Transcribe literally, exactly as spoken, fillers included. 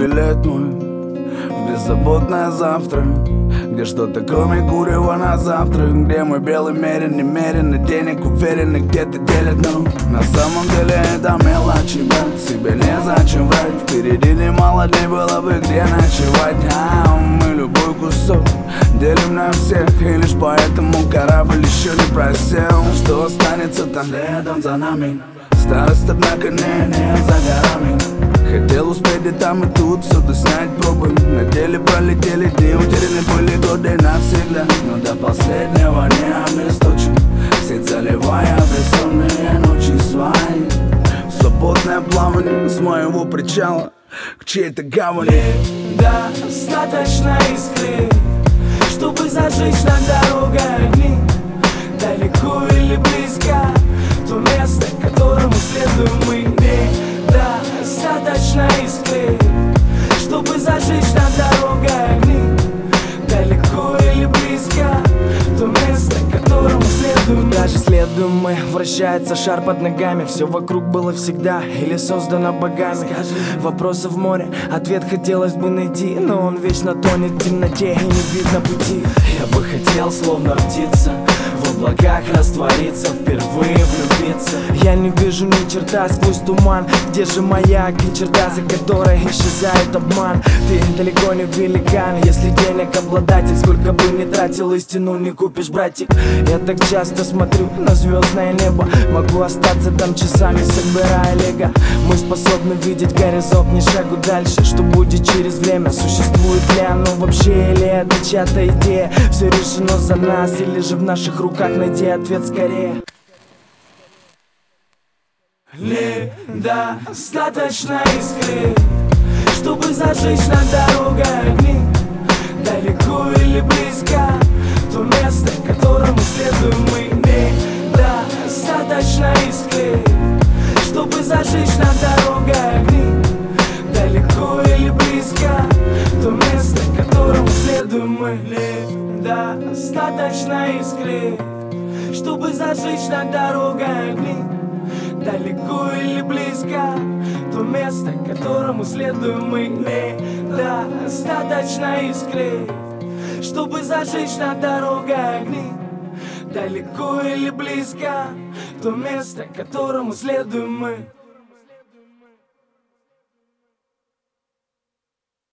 билет мой в беззаботное завтра, где что-то кроме курева на завтрак, где мой белый мерен немерен, и денег уверен, и где-то делят, но на самом деле это мелочи, брат, себе незачем врать. Впереди немало дней, было бы где ночевать, а мы любой кусок делим на всех, и лишь поэтому корабль еще не просел. Что останется там следом за нами? Старость, однако, не, не за горами. Хотел успеть и там, и тут, всюду снять пробы. На деле пролетели дни, утеряны были годы навсегда, но до последнего не обесточен, сеть заливая бессонные ночи свои. Свободное плавание с моего причала к чьей-то гавани. Достаточно искры, чтобы зажечь на дороге огни. Далеко или близко то место, к которому следуем мы. Недостаточно искры, чтобы зажечь на дороге огни. Далеко или близко то место, к которому следуем. Даже следуем мы, вращается шар под ногами. Все вокруг было всегда или создано богами. Скажи. Вопросы в море, ответ хотелось бы найти, но он вечно тонет в темноте и не видно пути. Я бы хотел, словно птица, в облаках раствориться, впервые влюбиться. Я не вижу ни черта сквозь туман. Где же маяк и черта, за которой исчезает обман? Ты далеко не великан, если денег обладатель. Сколько бы ни тратил, истину не купишь, братик. Я так часто смотрю на звездное небо, могу остаться там часами, собирая лего. Мы способны видеть горизонт, ни шагу дальше. Что будет через время, существует ли оно вообще, или это чья-то идея? Все решено за нас, или же в наших руках? Найди ответ скорее. Недостаточно искры, чтобы зажечь на дороге огни. Далеко или близко то место, к которому следуем мы. Недостаточно искры, чтобы зажечь на дороге огни. Далеко или близко то место, к которому следуем мы. Недостаточно искры, чтобы зажечь на дороге огни. Далеко или близко то место, к которому следуем мы. Недостаточно искры, чтобы зажечь на дороге огни. Далеко или близко то место, к которому следуем мы.